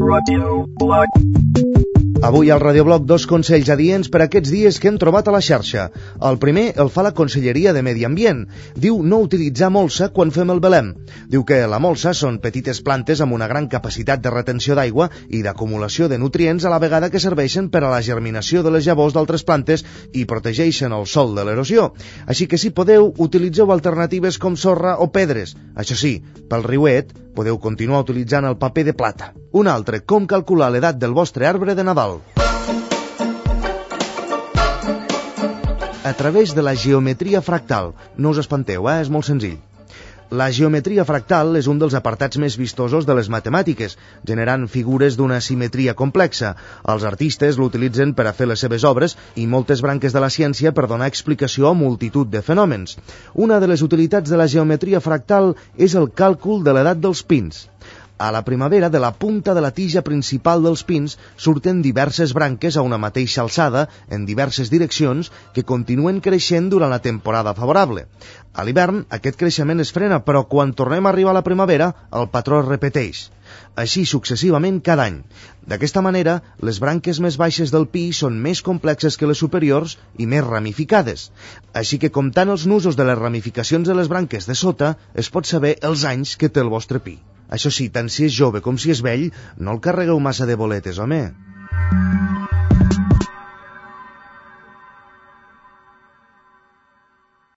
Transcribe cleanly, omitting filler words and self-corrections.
Radioblog. Avui al Radioblog dos consells adients per aquests dies que hem trobat a la xarxa. El primer el fa la Conselleria de Medi Ambient. Diu no utilitzar molsa quan fem el Belém. Diu que la molsa són petites plantes amb una gran capacitat de retenció d'aigua i d'acumulació de nutrients a la vegada que serveixen per a la germinació de les llavors d'altres plantes i protegeixen el sòl de l'erosió. Així que si podeu, utilitzeu alternatives com sorra o pedres. Això sí, pel riuet podeu continuar utilitzant el paper de plata. Un altre, com calcular l'edat del vostre arbre de Nadal. A través de la geometria fractal. No us espanteu, és molt senzill. La geometria fractal és un dels apartats més vistosos de les matemàtiques, generant figures d'una simetria complexa. Els artistes l'utilitzen per a fer les seves obres i moltes branques de la ciència per donar explicació a multitud de fenòmens. Una de les utilitats de la geometria fractal és el càlcul de l'edat dels pins. A la primavera, de la punta de la tija principal dels pins surten diverses branques a una mateixa alçada, en diverses direccions, que continuen creixent durant la temporada favorable. A l'hivern, aquest creixement es frena, però quan tornem a arribar a la primavera, el patró es repeteix. Així successivament cada any. D'aquesta manera, les branques més baixes del pi són més complexes que les superiors i més ramificades. Així que comptant els nusos de les ramificacions de les branques de sota, es pot saber els anys que té el vostre pi. Això sí, tant si és jove com si és vell, no el carregueu massa de boletes, home.